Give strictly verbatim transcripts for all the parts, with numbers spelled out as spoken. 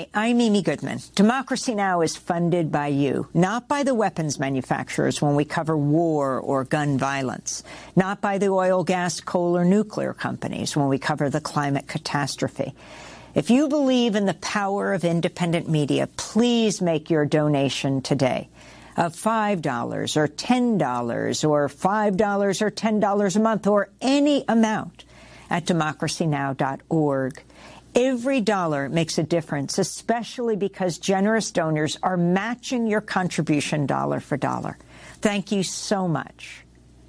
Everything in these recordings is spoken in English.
Hi, I'm Amy Goodman. Democracy Now! Is funded by you, not by the weapons manufacturers when we cover war or gun violence, not by the oil, gas, coal, or nuclear companies when we cover the climate catastrophe. If you believe in the power of independent media, please make your donation today of five dollars or ten dollars or five dollars or ten dollars a month or any amount at democracy now dot org. Every dollar makes a difference, especially because generous donors are matching your contribution dollar for dollar. Thank you so much.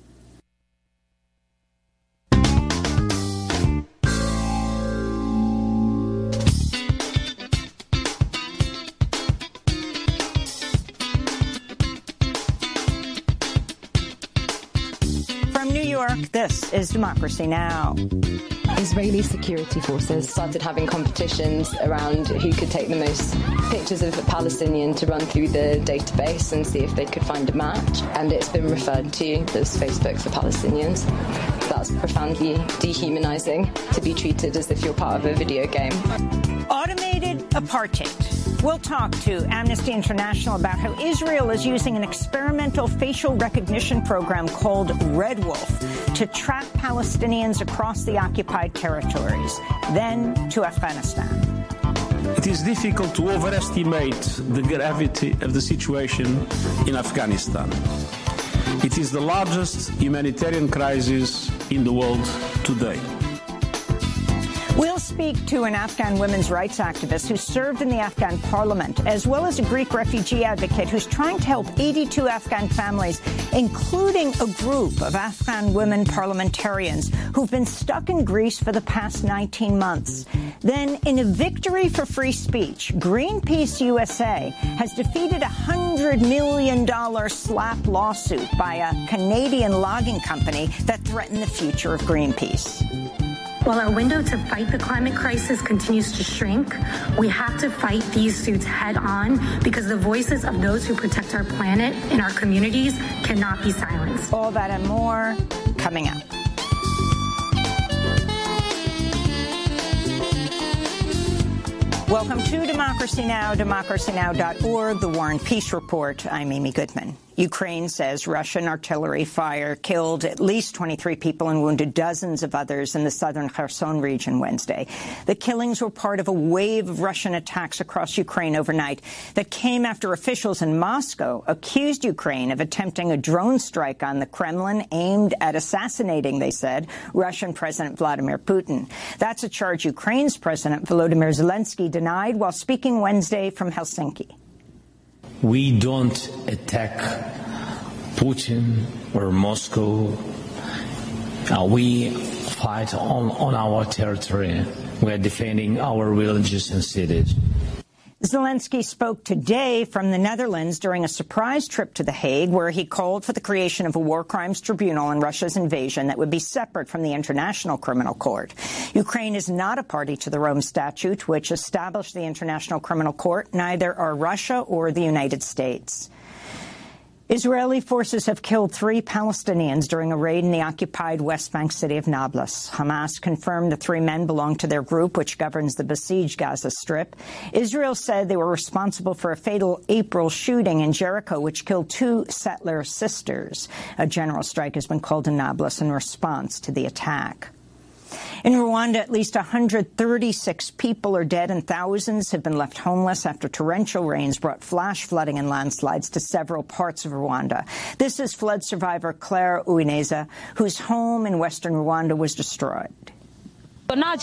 From New York, this is Democracy Now! Israeli security forces started having competitions around who could take the most pictures of a Palestinian to run through the database and see if they could find a match. And it's been referred to as Facebook for Palestinians. That's profoundly dehumanizing, to be treated as if you're part of a video game. Automated apartheid. We'll talk to Amnesty International about how Israel is using an experimental facial recognition program called Red Wolf to track Palestinians across the occupied territories. Then to Afghanistan. It is difficult to overestimate the gravity of the situation in Afghanistan. It is the largest humanitarian crisis in the world today. We'll speak to an Afghan women's rights activist who served in the Afghan parliament, as well as a Greek refugee advocate who's trying to help eighty-two Afghan families, including a group of Afghan women parliamentarians who've been stuck in Greece for the past nineteen months. Then, in a victory for free speech, Greenpeace U S A has defeated a one hundred million dollars slap lawsuit by a Canadian logging company that threatened the future of Greenpeace. While our window to fight the climate crisis continues to shrink, we have to fight these suits head on because the voices of those who protect our planet and our communities cannot be silenced. All that and more coming up. Welcome to Democracy Now!, democracy now dot org, the War and Peace Report. I'm Amy Goodman. Ukraine says Russian artillery fire killed at least twenty-three people and wounded dozens of others in the southern Kherson region Wednesday. The killings were part of a wave of Russian attacks across Ukraine overnight that came after officials in Moscow accused Ukraine of attempting a drone strike on the Kremlin aimed at assassinating, they said, Russian President Vladimir Putin. That's a charge Ukraine's President Volodymyr Zelensky denied while speaking Wednesday from Helsinki. We don't attack Putin or Moscow. Uh, we fight on, on our territory. We are defending our villages and cities. Zelensky spoke today from the Netherlands during a surprise trip to The Hague, where he called for the creation of a war crimes tribunal in Russia's invasion that would be separate from the International Criminal Court. Ukraine is not a party to the Rome Statute, which established the International Criminal Court. Neither are Russia or the United States. Israeli forces have killed three Palestinians during a raid in the occupied West Bank city of Nablus. Hamas confirmed the three men belonged to their group, which governs the besieged Gaza Strip. Israel said they were responsible for a fatal April shooting in Jericho, which killed two settler sisters. A general strike has been called in Nablus in response to the attack. In Rwanda, at least one hundred thirty-six people are dead and thousands have been left homeless after torrential rains brought flash flooding and landslides to several parts of Rwanda. This is flood survivor Claire Uwineza, whose home in western Rwanda was destroyed. As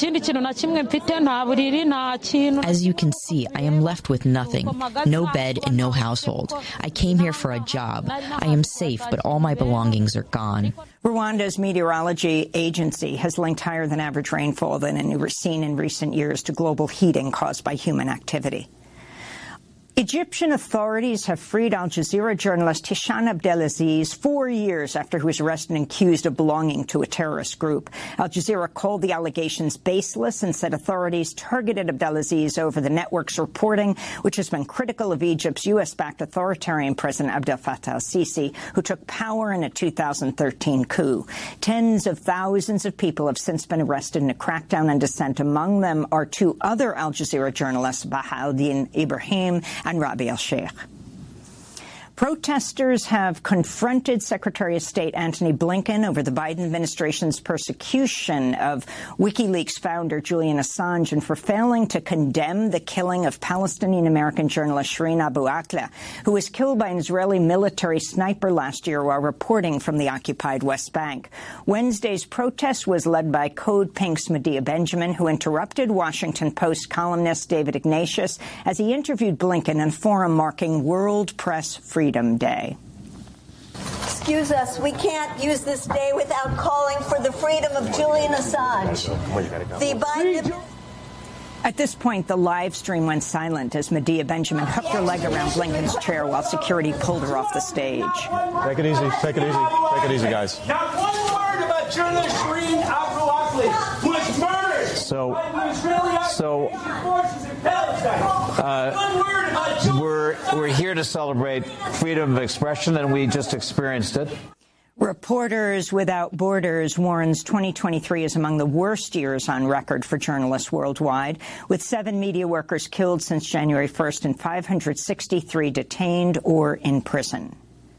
you can see, I am left with nothing. No bed and no household. I came here for a job. I am safe, but all my belongings are gone. Rwanda's meteorology agency has linked higher than average rainfall than seen in recent years to global heating caused by human activity. Egyptian authorities have freed Al Jazeera journalist Hisham Abdelaziz four years after he was arrested and accused of belonging to a terrorist group. Al Jazeera called the allegations baseless and said authorities targeted Abdelaziz over the network's reporting, which has been critical of Egypt's U S-backed authoritarian President Abdel Fattah al-Sisi, who took power in a two thousand thirteen coup. Tens of thousands of people have since been arrested in a crackdown and dissent. Among them are two other Al Jazeera journalists, Bahauddin Ibrahim and Rabi al-Sheikh. Protesters have confronted Secretary of State Antony Blinken over the Biden administration's persecution of WikiLeaks founder Julian Assange and for failing to condemn the killing of Palestinian-American journalist Shireen Abu Akleh, who was killed by an Israeli military sniper last year while reporting from the occupied West Bank. Wednesday's protest was led by Code Pink's Medea Benjamin, who interrupted Washington Post columnist David Ignatius as he interviewed Blinken in a forum marking World Press Freedom Freedom Day. Excuse us, we can't use this day without calling for the freedom of Julian Assange. The Biden... At this point, the live stream went silent as Medea Benjamin hooked her leg around Blinken's chair while security pulled her off the stage. Take it easy, take it easy, take it easy, guys. Not one word about journalist Shireen Abu Akleh, who was murdered so, by the Israeli so, forces in Palestine. Uh, one word about journalists. We're, we're here to celebrate freedom of expression, and we just experienced it. Reporters Without Borders warns twenty twenty-three is among the worst years on record for journalists worldwide, with seven media workers killed since January first and five hundred sixty-three detained or in prison.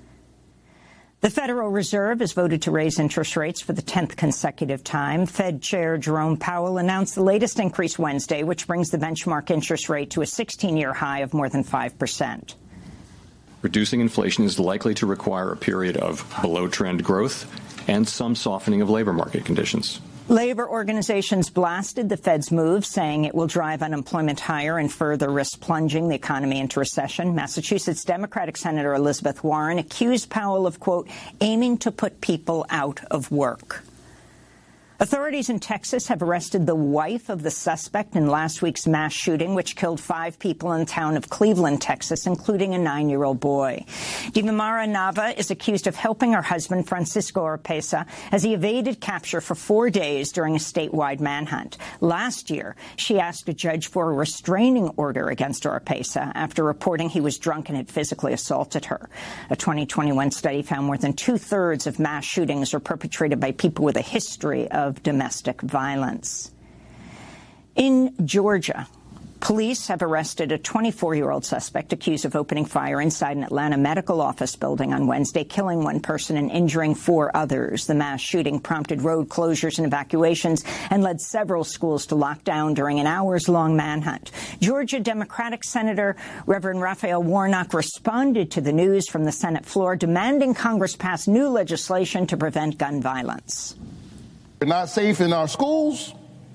The Federal Reserve has voted to raise interest rates for the tenth consecutive time. Fed Chair Jerome Powell announced the latest increase Wednesday, which brings the benchmark interest rate to a sixteen-year high of more than five percent. Reducing inflation is likely to require a period of below-trend growth and some softening of labor market conditions. Labor organizations blasted the Fed's move, saying it will drive unemployment higher and further risk plunging the economy into recession. Massachusetts Democratic Senator Elizabeth Warren accused Powell of, quote, aiming to put people out of work. Authorities in Texas have arrested the wife of the suspect in last week's mass shooting, which killed five people in the town of Cleveland, Texas, including a nine-year-old boy. Dimamara Nava is accused of helping her husband, Francisco Oropesa, as he evaded capture for four days during a statewide manhunt. Last year, she asked a judge for a restraining order against Oropesa after reporting he was drunk and had physically assaulted her. A twenty twenty-one study found more than two-thirds of mass shootings are perpetrated by people with a history of of domestic violence. In Georgia, police have arrested a twenty-four-year-old suspect accused of opening fire inside an Atlanta medical office building on Wednesday, killing one person and injuring four others. The mass shooting prompted road closures and evacuations and led several schools to lock down during an hours-long manhunt. Georgia Democratic Senator Reverend Raphael Warnock responded to the news from the Senate floor, demanding Congress pass new legislation to prevent gun violence. We're not safe in our schools.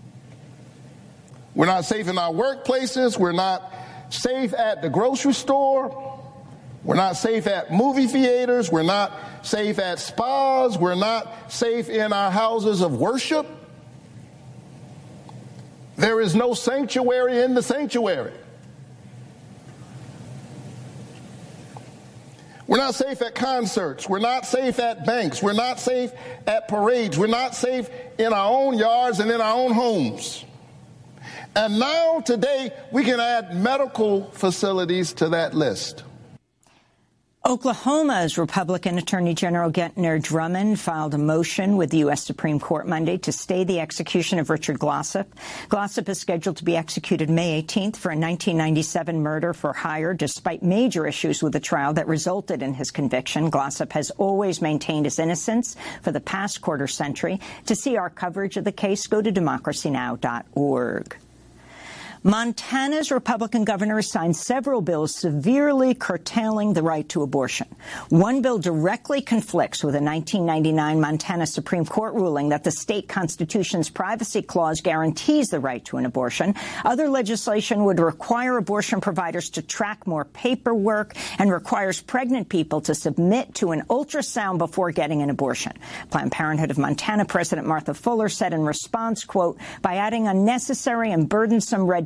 We're not safe in our workplaces. We're not safe at the grocery store. We're not safe at movie theaters. We're not safe at spas. We're not safe in our houses of worship. There is no sanctuary in the sanctuary. We're not safe at concerts. We're not safe at banks. We're not safe at parades. We're not safe in our own yards and in our own homes. And now, today, we can add medical facilities to that list. Oklahoma's Republican Attorney General Gentner Drummond filed a motion with the U S Supreme Court Monday to stay the execution of Richard Glossip. Glossip is scheduled to be executed May eighteenth for a nineteen ninety-seven murder for hire, despite major issues with the trial that resulted in his conviction. Glossip has always maintained his innocence for the past quarter century. To see our coverage of the case, go to democracy now dot org. Montana's Republican governor has signed several bills severely curtailing the right to abortion. One bill directly conflicts with a nineteen ninety-nine Montana Supreme Court ruling that the state constitution's privacy clause guarantees the right to an abortion. Other legislation would require abortion providers to track more paperwork and requires pregnant people to submit to an ultrasound before getting an abortion. Planned Parenthood of Montana President Martha Fuller said in response, quote, by adding unnecessary and burdensome red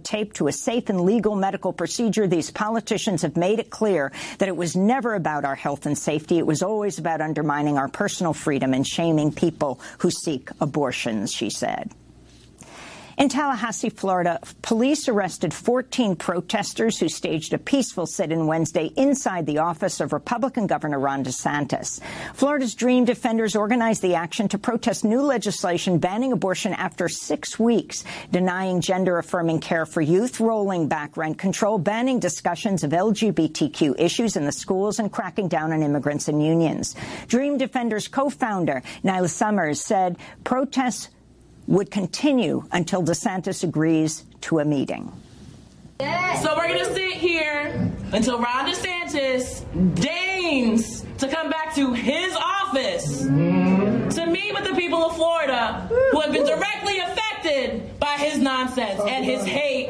tape to a safe and legal medical procedure, these politicians have made it clear that it was never about our health and safety. It was always about undermining our personal freedom and shaming people who seek abortions, she said. In Tallahassee, Florida, police arrested fourteen protesters who staged a peaceful sit-in Wednesday inside the office of Republican Governor Ron DeSantis. Florida's Dream Defenders organized the action to protest new legislation banning abortion after six weeks, denying gender-affirming care for youth, rolling back rent control, banning discussions of L G B T Q issues in the schools, and cracking down on immigrants and unions. Dream Defenders co-founder Nyla Summers said protests would continue until DeSantis agrees to a meeting. So we're going to sit here until Ron DeSantis deigns to come back to his office to meet with the people of Florida who have been directly affected by his nonsense and his hate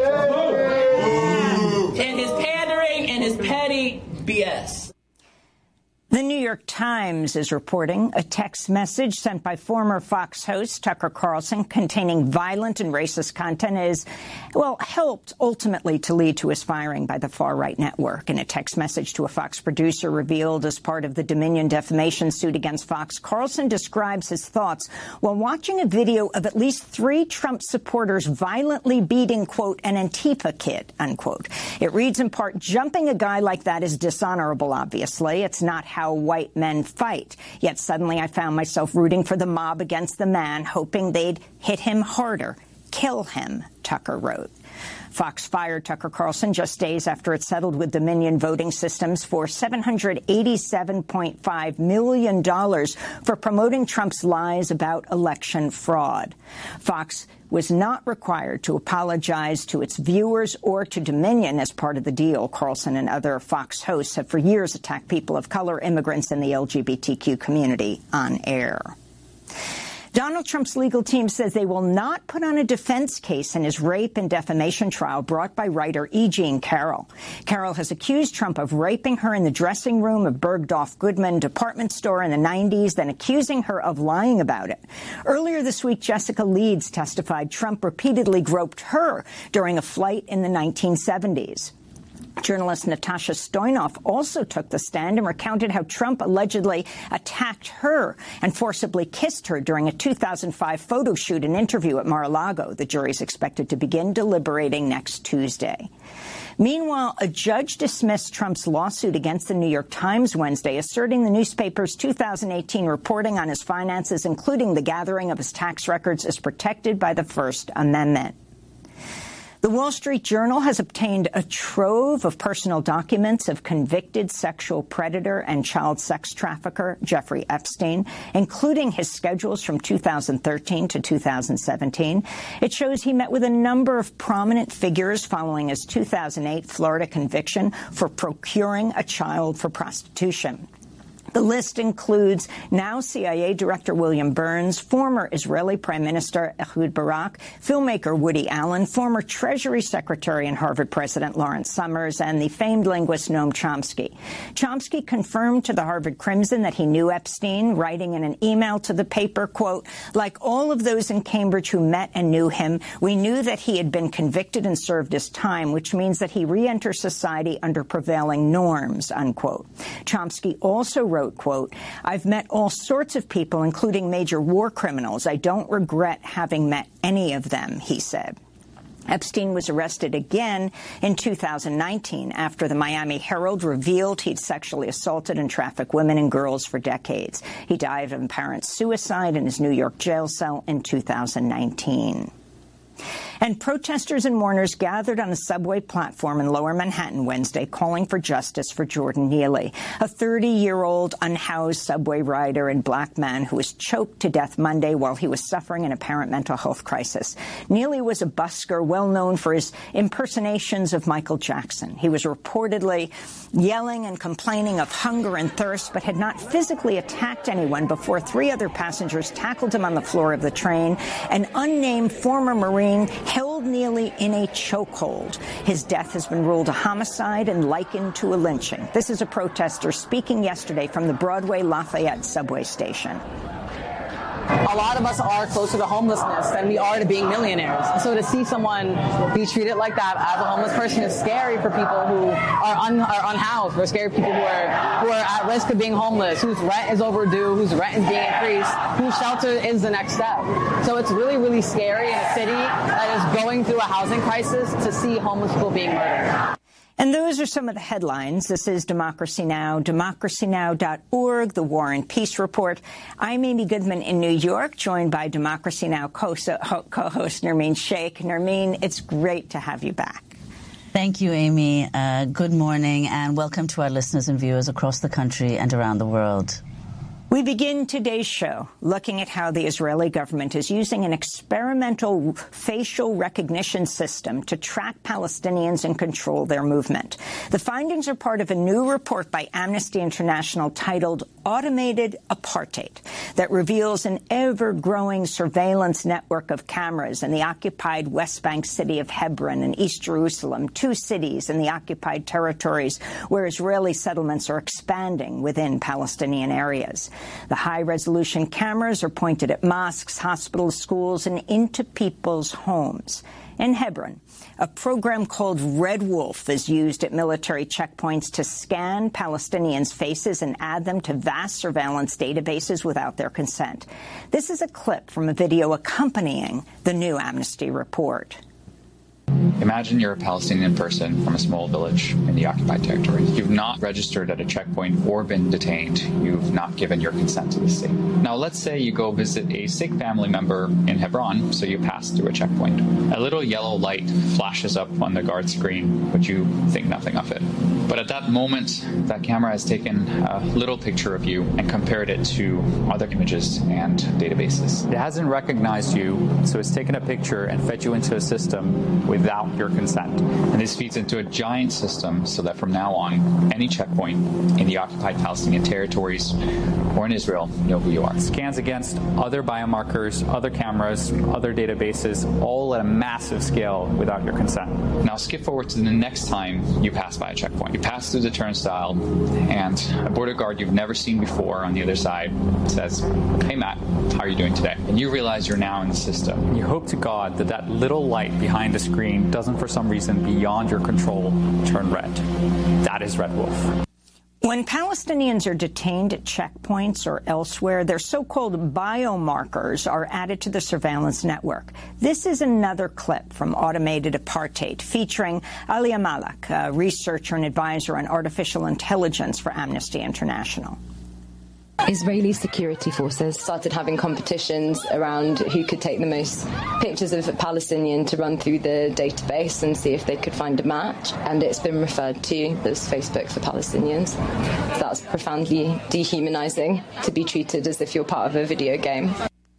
and his pandering and his petty B S. The New York Times is reporting a text message sent by former Fox host Tucker Carlson containing violent and racist content is, well, helped ultimately to lead to his firing by the far-right network. In a text message to a Fox producer revealed as part of the Dominion defamation suit against Fox, Carlson describes his thoughts while watching a video of at least three Trump supporters violently beating, quote, an Antifa kid, unquote. It reads in part, jumping a guy like that is dishonorable, obviously. It's not how white men fight. Yet suddenly I found myself rooting for the mob against the man, hoping they'd hit him harder, kill him, Tucker wrote. Fox fired Tucker Carlson just days after it settled with Dominion Voting Systems for seven hundred eighty-seven point five million dollars for promoting Trump's lies about election fraud. Fox was not required to apologize to its viewers or to Dominion as part of the deal. Carlson and other Fox hosts have for years attacked people of color, immigrants, and the L G B T Q community on air. Donald Trump's legal team says they will not put on a defense case in his rape and defamation trial brought by writer E. Jean Carroll. Carroll has accused Trump of raping her in the dressing room of Bergdorf Goodman department store in the nineties, then accusing her of lying about it. Earlier this week, Jessica Leeds testified Trump repeatedly groped her during a flight in the nineteen seventies. Journalist Natasha Stoynoff also took the stand and recounted how Trump allegedly attacked her and forcibly kissed her during a two thousand five photo shoot and interview at Mar-a-Lago. The jury is expected to begin deliberating next Tuesday. Meanwhile, a judge dismissed Trump's lawsuit against the New York Times Wednesday, asserting the newspaper's two thousand eighteen reporting on his finances, including the gathering of his tax records, is protected by the First Amendment. The Wall Street Journal has obtained a trove of personal documents of convicted sexual predator and child sex trafficker Jeffrey Epstein, including his schedules from two thousand thirteen to two thousand seventeen. It shows he met with a number of prominent figures following his two thousand eight Florida conviction for procuring a child for prostitution. The list includes now C I A Director William Burns, former Israeli Prime Minister Ehud Barak, filmmaker Woody Allen, former Treasury Secretary and Harvard President Lawrence Summers, and the famed linguist Noam Chomsky. Chomsky confirmed to the Harvard Crimson that he knew Epstein, writing in an email to the paper, quote, like all of those in Cambridge who met and knew him, we knew that he had been convicted and served his time, which means that he re-enters society under prevailing norms, unquote. Chomsky also wrote, quote, I've met all sorts of people, including major war criminals. I don't regret having met any of them, he said. Epstein was arrested again in two thousand nineteen after the Miami Herald revealed he'd sexually assaulted and trafficked women and girls for decades. He died of apparent suicide in his New York jail cell in two thousand nineteen. And protesters and mourners gathered on a subway platform in Lower Manhattan Wednesday calling for justice for Jordan Neely, a thirty-year-old unhoused subway rider and black man who was choked to death Monday while he was suffering an apparent mental health crisis. Neely was a busker well known for his impersonations of Michael Jackson. He was reportedly yelling and complaining of hunger and thirst, but had not physically attacked anyone before three other passengers tackled him on the floor of the train. An unnamed former Marine held Neely in a chokehold. His death has been ruled a homicide and likened to a lynching. This is a protester speaking yesterday from the Broadway Lafayette subway station. a lot of us are closer to homelessness than we are to being millionaires. And so to see someone be treated like that as a homeless person is scary for people who are, un, are unhoused. We're scary for people who are, who are at risk of being homeless, whose rent is overdue, whose rent is being increased, whose shelter is the next step. So it's really, really scary in a city that is going through a housing crisis to see homeless people being murdered. And those are some of the headlines. This is Democracy Now!, democracy now dot org, the War and Peace Report. I'm Amy Goodman in New York, joined by Democracy Now! co-host Nermeen Sheikh. Nermeen, it's great to have you back. Thank you, Amy. Uh, good morning, and welcome to our listeners and viewers across the country and around the world. We begin today's show looking at how the Israeli government is using an experimental facial recognition system to track Palestinians and control their movement. The findings are part of a new report by Amnesty International titled Automated Apartheid that reveals an ever-growing surveillance network of cameras in the occupied West Bank city of Hebron and East Jerusalem, two cities in the occupied territories where Israeli settlements are expanding within Palestinian areas. The high-resolution cameras are pointed at mosques, hospitals, schools, and into people's homes. In Hebron, a program called Red Wolf is used at military checkpoints to scan Palestinians' faces and add them to vast surveillance databases without their consent. This is a clip from a video accompanying the new Amnesty report. Imagine you're a Palestinian person from a small village in the occupied territory. You've not registered at a checkpoint or been detained. You've not given your consent to the state. Now, let's say you go visit a sick family member in Hebron, so you pass through a checkpoint. A little yellow light flashes up on the guard screen, but you think nothing of it. But at that moment, that camera has taken a little picture of you and compared it to other images and databases. It hasn't recognized you, so it's taken a picture and fed you into a system without your consent. And this feeds into a giant system so that from now on, any checkpoint in the occupied Palestinian territories or in Israel know who you are. It scans against other biomarkers, other cameras, other databases, all at a massive scale without your consent. Now skip forward to the next time you pass by a checkpoint. You pass through the turnstile and a border guard you've never seen before on the other side says, "Hey Matt, how are you doing today?" And you realize you're now in the system. You hope to God that that little light behind the screen doesn't for some reason beyond your control turn red. That is Red Wolf. When Palestinians are detained at checkpoints or elsewhere, their so-called biomarkers are added to the surveillance network. This is another clip from Automated Apartheid featuring Alia Malak, a researcher and advisor on artificial intelligence for Amnesty International. Israeli security forces started having competitions around who could take the most pictures of a Palestinian to run through the database and see if they could find a match. And it's been referred to as Facebook for Palestinians. So that's profoundly dehumanizing, to be treated as if you're part of a video game.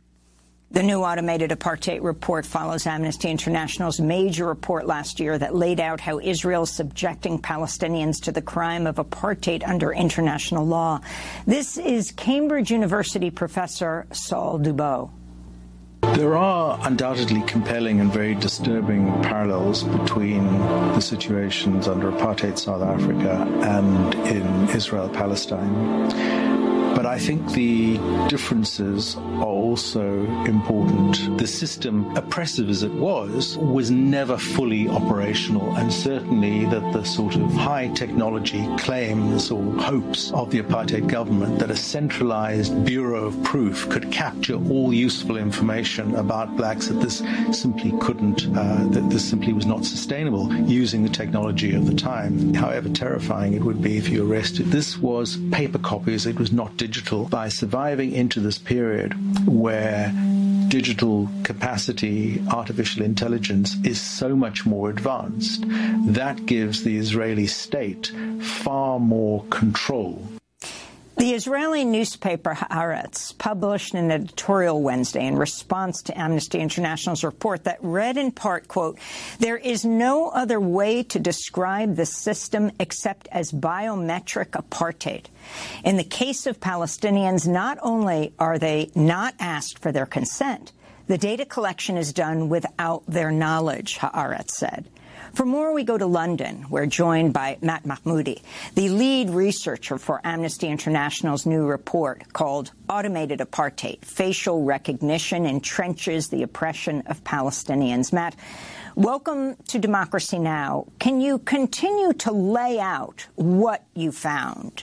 The new Automated Apartheid report follows Amnesty International's major report last year that laid out how Israel is subjecting Palestinians to the crime of apartheid under international law. This is Cambridge University professor Saul Dubow. There are undoubtedly compelling and very disturbing parallels between the situations under apartheid South Africa and in Israel-Palestine. But I think the differences are also important. The system, oppressive as it was, was never fully operational, and certainly that the sort of high technology claims or hopes of the apartheid government that a centralized bureau of proof could capture all useful information about blacks, that this simply couldn't, uh, that this simply was not sustainable using the technology of the time, however terrifying it would be if you arrested. This was paper copies, it was not digital. By surviving into this period where digital capacity, artificial intelligence is so much more advanced, that gives the Israeli state far more control. The Israeli newspaper Haaretz published an editorial Wednesday in response to Amnesty International's report that read in part, quote, "There is no other way to describe the system except as biometric apartheid. In the case of Palestinians, not only are they not asked for their consent, the data collection is done without their knowledge," Haaretz said. For more, we go to London. We're joined by Matt Mahmoudi, the lead researcher for Amnesty International's new report called Automated Apartheid: Facial Recognition Entrenches the Oppression of Palestinians. Matt, welcome to Democracy Now! Can you continue to lay out what you found?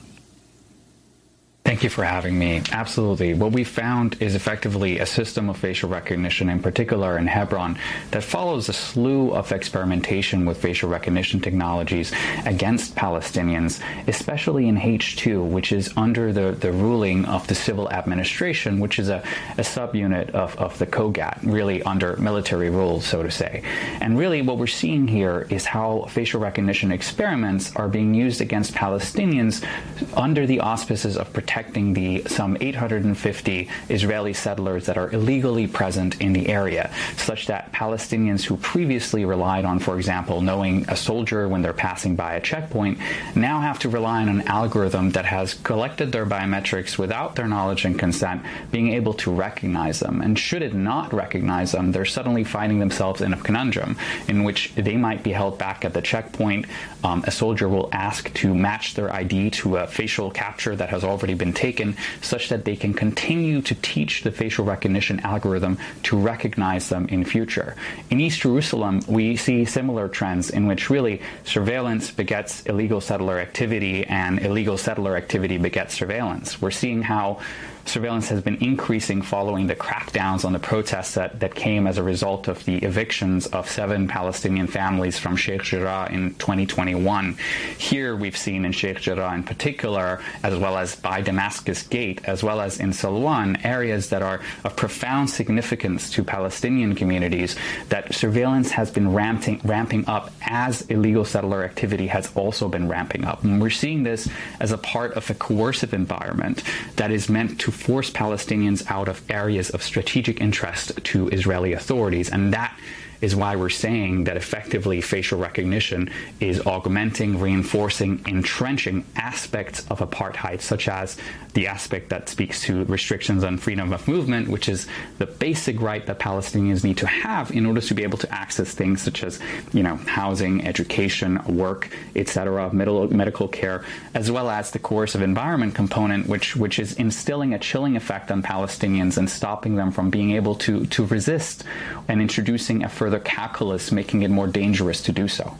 Thank you for having me. Absolutely. What we found is effectively a system of facial recognition, in particular in Hebron, that follows a slew of experimentation with facial recognition technologies against Palestinians, especially in H two, which is under the, the ruling of the civil administration, which is a, a subunit of, of the COGAT, really under military rule, so to say. And really what we're seeing here is how facial recognition experiments are being used against Palestinians under the auspices of protecting the some eight hundred fifty Israeli settlers that are illegally present in the area, such that Palestinians who previously relied on, for example, knowing a soldier when they're passing by a checkpoint, now have to rely on an algorithm that has collected their biometrics without their knowledge and consent, being able to recognize them. And should it not recognize them, they're suddenly finding themselves in a conundrum in which they might be held back at the checkpoint. Um, a soldier will ask to match their I D to a facial capture that has already been taken, such that they can continue to teach the facial recognition algorithm to recognize them in future. In East Jerusalem, we see similar trends in which really surveillance begets illegal settler activity and illegal settler activity begets surveillance. We're seeing how surveillance has been increasing following the crackdowns on the protests that, that came as a result of the evictions of seven Palestinian families from Sheikh Jarrah in twenty twenty-one. Here we've seen in Sheikh Jarrah in particular, as well as by Damascus Gate, as well as in Silwan, areas that are of profound significance to Palestinian communities, that surveillance has been ramping, ramping up as illegal settler activity has also been ramping up. And we're seeing this as a part of a coercive environment that is meant to force Palestinians out of areas of strategic interest to Israeli authorities. And that is why we're saying that effectively facial recognition is augmenting, reinforcing, entrenching aspects of apartheid, such as the aspect that speaks to restrictions on freedom of movement, which is the basic right that Palestinians need to have in order to be able to access things such as, you know, housing, education, work, et cetera, medical care, as well as the coercive environment component, which which is instilling a chilling effect on Palestinians and stopping them from being able to to resist and introducing a further calculus, making it more dangerous to do so.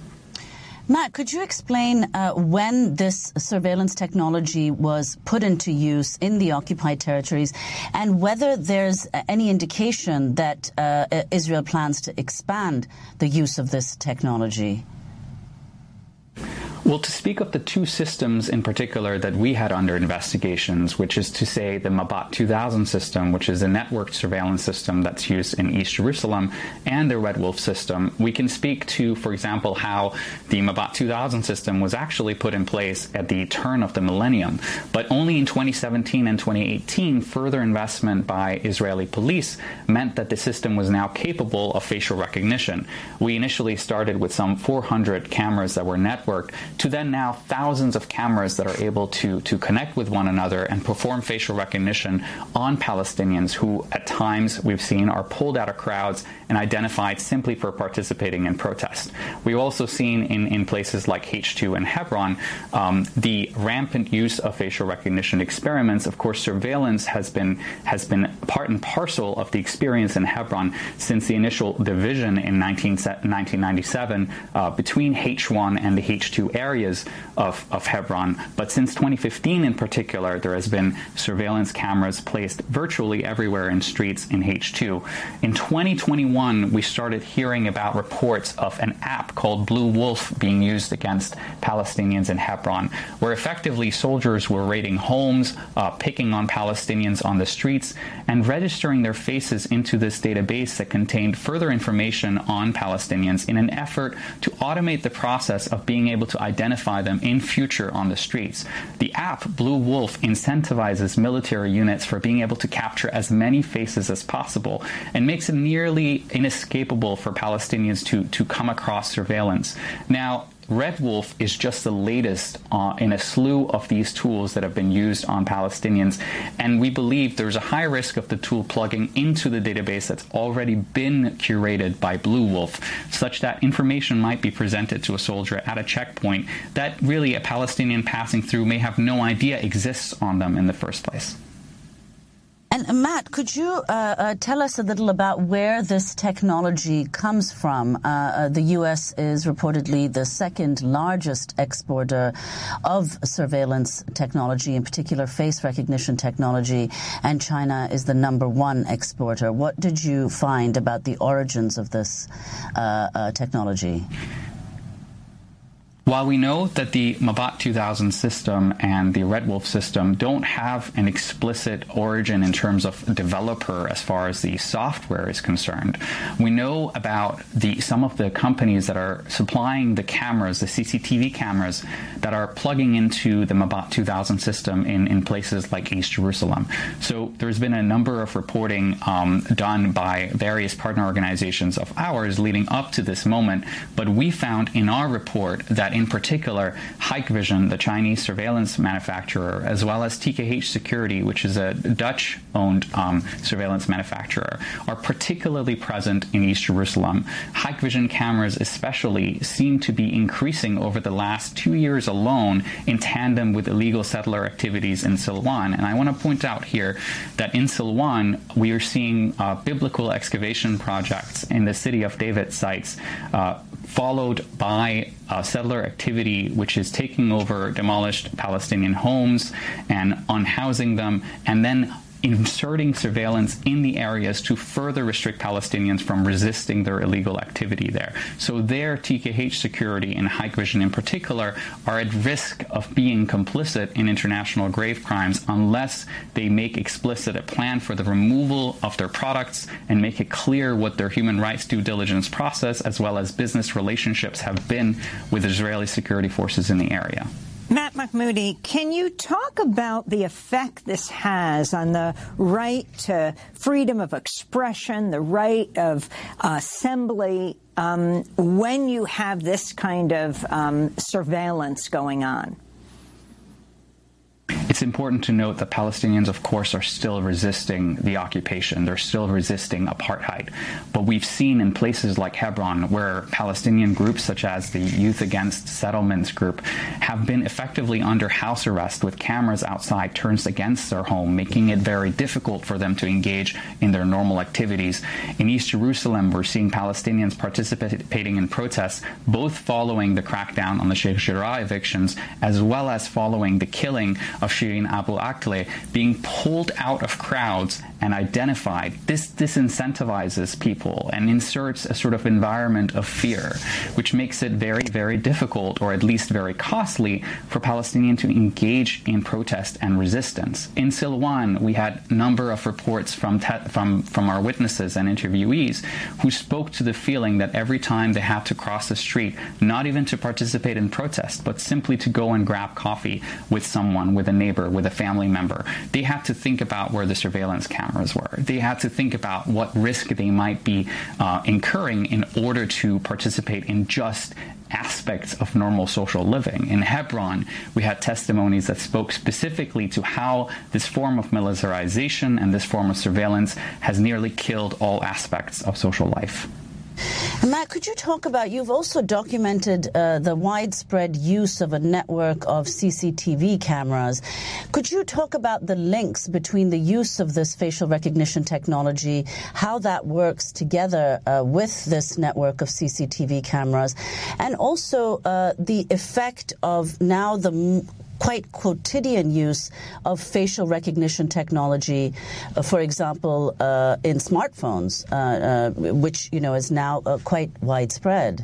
Matt, could you explain uh, when this surveillance technology was put into use in the occupied territories and whether there's any indication that uh, Israel plans to expand the use of this technology? Well, to speak of the two systems in particular that we had under investigations, which is to say the Mabat two thousand system, which is a networked surveillance system that's used in East Jerusalem, and the Red Wolf system, we can speak to, for example, how the Mabat two thousand system was actually put in place at the turn of the millennium. But only in twenty seventeen and twenty eighteen, further investment by Israeli police meant that the system was now capable of facial recognition. We initially started with some four hundred cameras that were networked, to then now thousands of cameras that are able to, to connect with one another and perform facial recognition on Palestinians who, at times, we've seen are pulled out of crowds and identified simply for participating in protest. We've also seen in, in places like H two and Hebron um, the rampant use of facial recognition experiments. Of course, surveillance has been has been part and parcel of the experience in Hebron since the initial division in nineteen ninety-seven uh, between H one and the H two areas of, of Hebron. But since twenty fifteen in particular, there has been surveillance cameras placed virtually everywhere in streets in H two. In twenty twenty-one, we started hearing about reports of an app called Blue Wolf being used against Palestinians in Hebron, where effectively soldiers were raiding homes, uh, picking on Palestinians on the streets, and registering their faces into this database that contained further information on Palestinians in an effort to automate the process of being able to identify them in future on the streets. The app, Blue Wolf, incentivizes military units for being able to capture as many faces as possible and makes it nearly inescapable for Palestinians to, to come across surveillance. Now, Red Wolf is just the latest uh, in a slew of these tools that have been used on Palestinians, and we believe there's a high risk of the tool plugging into the database that's already been curated by Blue Wolf, such that information might be presented to a soldier at a checkpoint that really a Palestinian passing through may have no idea exists on them in the first place. And uh, Matt, could you uh, uh, tell us a little about where this technology comes from? Uh, uh, the U S is reportedly the second largest exporter of surveillance technology, in particular face recognition technology, and China is the number one exporter. What did you find about the origins of this uh, uh, technology? While we know that the Mabat two thousand system and the Red Wolf system don't have an explicit origin in terms of developer as far as the software is concerned, we know about the some of the companies that are supplying the cameras, the C C T V cameras, that are plugging into the Mabat two thousand system in, in places like East Jerusalem. So there's been a number of reporting um, done by various partner organizations of ours leading up to this moment, but we found in our report that in particular, Hikvision, the Chinese surveillance manufacturer, as well as T K H Security, which is a Dutch-owned um, surveillance manufacturer, are particularly present in East Jerusalem. Hikvision cameras especially seem to be increasing over the last two years alone in tandem with illegal settler activities in Silwan. And I want to point out here that in Silwan, we are seeing uh, biblical excavation projects in the City of David sites, uh, followed by uh, settler activity, which is taking over demolished Palestinian homes and unhousing them, and then inserting surveillance in the areas to further restrict Palestinians from resisting their illegal activity there. So there, T K H Security and Hikvision in particular are at risk of being complicit in international grave crimes unless they make explicit a plan for the removal of their products and make it clear what their human rights due diligence process as well as business relationships have been with Israeli security forces in the area. Matt Mahmoudi, can you talk about the effect this has on the right to freedom of expression, the right of uh, assembly, um, when you have this kind of um, surveillance going on? It's important to note that Palestinians, of course, are still resisting the occupation. They're still resisting apartheid. But we've seen in places like Hebron where Palestinian groups such as the Youth Against Settlements group have been effectively under house arrest with cameras outside turned against their home, making it very difficult for them to engage in their normal activities. In East Jerusalem, we're seeing Palestinians participating in protests, both following the crackdown on the Sheikh Jarrah evictions, as well as following the killing of Shirin Abu Akleh, being pulled out of crowds and identified. This disincentivizes people and inserts a sort of environment of fear, which makes it very, very difficult, or at least very costly, for Palestinians to engage in protest and resistance. In Silwan, we had a number of reports from, from, from our witnesses and interviewees who spoke to the feeling that every time they had to cross the street, not even to participate in protest, but simply to go and grab coffee with someone, with a neighbor, with a family member, they had to think about where the surveillance cameras were. They had to think about what risk they might be uh, incurring in order to participate in just aspects of normal social living. In Hebron, we had testimonies that spoke specifically to how this form of militarization and this form of surveillance has nearly killed all aspects of social life. Matt, could you talk about, you've also documented uh, the widespread use of a network of C C T V cameras. Could you talk about the links between the use of this facial recognition technology, how that works together uh, with this network of C C T V cameras, and also uh, the effect of now the m quite quotidian use of facial recognition technology, uh, for example, uh, in smartphones, uh, uh, which, you know, is now uh, quite widespread?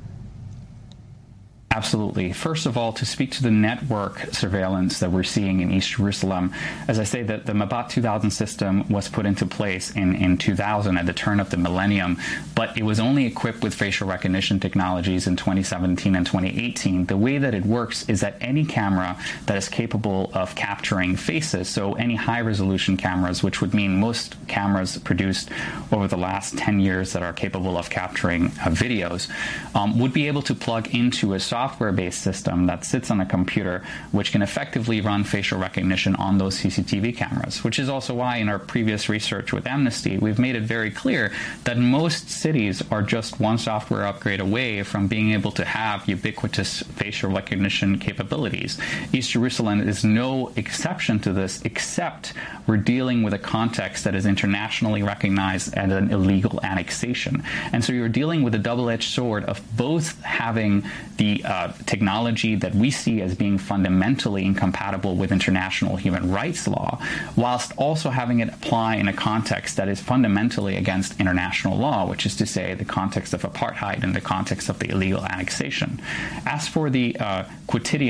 Absolutely. First of all, to speak to the network surveillance that we're seeing in East Jerusalem, as I say, that the Mabat two thousand system was put into place in, in two thousand at the turn of the millennium, but it was only equipped with facial recognition technologies in twenty seventeen and twenty eighteen. The way that it works is that any camera that is capable of capturing faces, so any high-resolution cameras, which would mean most cameras produced over the last ten years that are capable of capturing uh, videos, um, would be able to plug into a software software-based system that sits on a computer which can effectively run facial recognition on those C C T V cameras, which is also why in our previous research with Amnesty, we've made it very clear that most cities are just one software upgrade away from being able to have ubiquitous facial recognition capabilities. East Jerusalem is no exception to this, except we're dealing with a context that is internationally recognized as an illegal annexation. And so you're dealing with a double-edged sword of both having the uh, technology that we see as being fundamentally incompatible with international human rights law, whilst also having it apply in a context that is fundamentally against international law, which is to say the context of apartheid and the context of the illegal annexation. As for the uh, quotidian